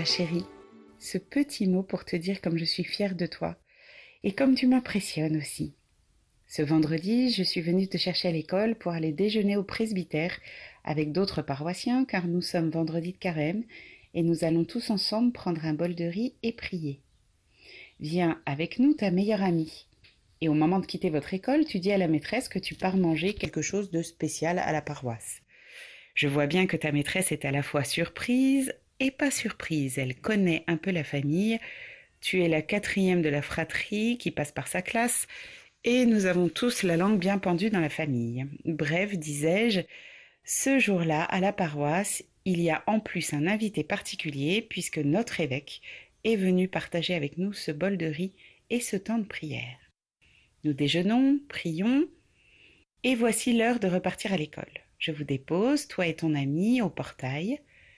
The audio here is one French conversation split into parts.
ma chérie. Ce petit mot pour te dire comme je suis fière de toi et comme tu m'impressionnes aussi. Ce vendredi, je suis venue te chercher à l'école pour aller déjeuner au presbytère avec d'autres paroissiens car nous sommes vendredi de carême et nous allons tous ensemble prendre un bol de riz et prier. Viens avec nous ta meilleure amie. Et au moment de quitter votre école, tu dis à la maîtresse que tu pars manger quelque chose de spécial à la paroisse. Je vois bien que ta maîtresse est à la fois surprise et pas surprise. Elle connaît un peu la famille. Tu es la 4e de la fratrie qui passe par sa classe et nous avons tous la langue bien pendue dans la famille. Bref, disais-je, ce jour-là, à la paroisse, il y a en plus un invité particulier puisque notre évêque est venu partager avec nous ce bol de riz et ce temps de prière. Nous déjeunons, prions, et voici l'heure de repartir à l'école. Je vous dépose, toi et ton ami, au portail.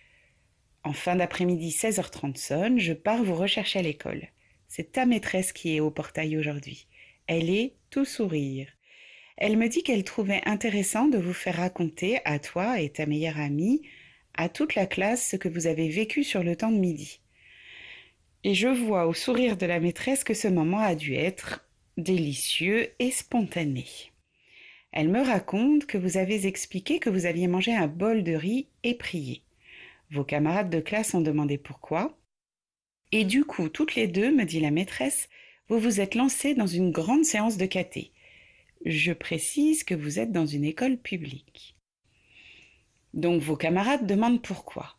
En fin d'après-midi, 16h30 sonne, je pars vous rechercher à l'école. C'est ta maîtresse qui est au portail aujourd'hui. Elle est tout sourire. Elle me dit qu'elle trouvait intéressant de vous faire raconter, à toi et ta meilleure amie, à toute la classe, ce que vous avez vécu sur le temps de midi. Et je vois au sourire de la maîtresse que ce moment a dû être délicieux et spontané. Elle me raconte que vous avez expliqué que vous aviez mangé un bol de riz et prié. Vos camarades de classe ont demandé pourquoi. Et du coup, toutes les deux, me dit la maîtresse, vous vous êtes lancées dans une grande séance de caté. Je précise que vous êtes dans une école publique. Donc vos camarades demandent pourquoi.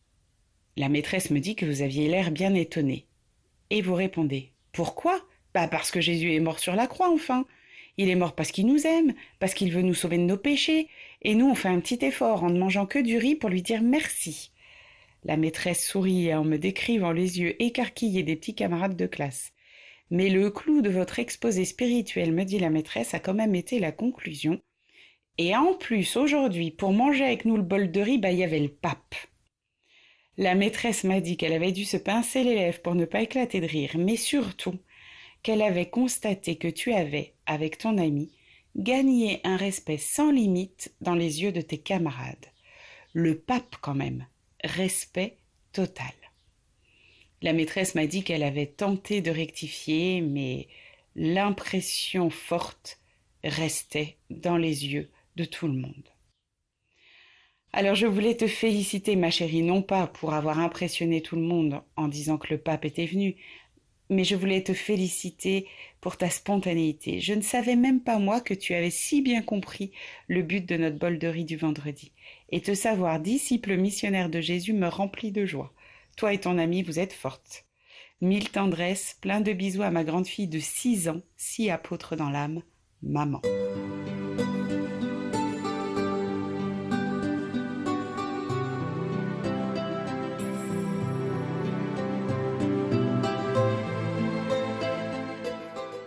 La maîtresse me dit que vous aviez l'air bien étonné. Et vous répondez, pourquoi ? Parce que Jésus est mort sur la croix, enfin. Il est mort parce qu'il nous aime, parce qu'il veut nous sauver de nos péchés. Et nous, on fait un petit effort en ne mangeant que du riz pour lui dire merci. La maîtresse sourit en me décrivant les yeux écarquillés des petits camarades de classe. Mais le clou de votre exposé spirituel, me dit la maîtresse, a quand même été la conclusion. Et en plus, aujourd'hui, pour manger avec nous le bol de riz, il y avait le pape. La maîtresse m'a dit qu'elle avait dû se pincer les lèvres pour ne pas éclater de rire, mais surtout qu'elle avait constaté que tu avais, avec ton ami, gagné un respect sans limite dans les yeux de tes camarades. Le pape quand même, respect total. La maîtresse m'a dit qu'elle avait tenté de rectifier, mais l'impression forte restait dans les yeux de tout le monde. Alors je voulais te féliciter, ma chérie, non pas pour avoir impressionné tout le monde en disant que le pape était venu, mais je voulais te féliciter pour ta spontanéité. Je ne savais même pas moi que tu avais si bien compris le but de notre bol de riz du vendredi. Et te savoir disciple missionnaire de Jésus me remplit de joie. Toi et ton ami, vous êtes fortes. 1000 tendresses, plein de bisous à ma grande fille de 6 ans, si apôtre dans l'âme, maman.